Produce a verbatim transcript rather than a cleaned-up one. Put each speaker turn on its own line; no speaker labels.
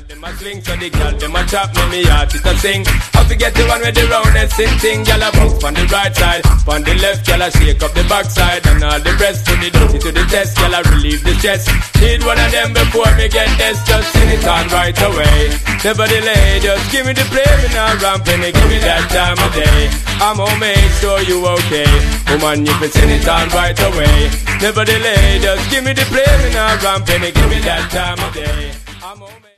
Them a swing, so the girl them a chop me, me heart it a sing. How to get the one with the roundest sing thing? Girl a bounce on the right side, on the left, girl a shake up the backside, and all the rest put it dirty to the test. Girl a relieve the stress. Need one of them before me get this. Just sing it on right away. Never delay, just give me the play. Me not ramping, give me that time of day. I'm home, make sure you okay. Woman, you can sing it on right away. Never delay, just give me the play. Me not ramping, give me that time of day. I'm home.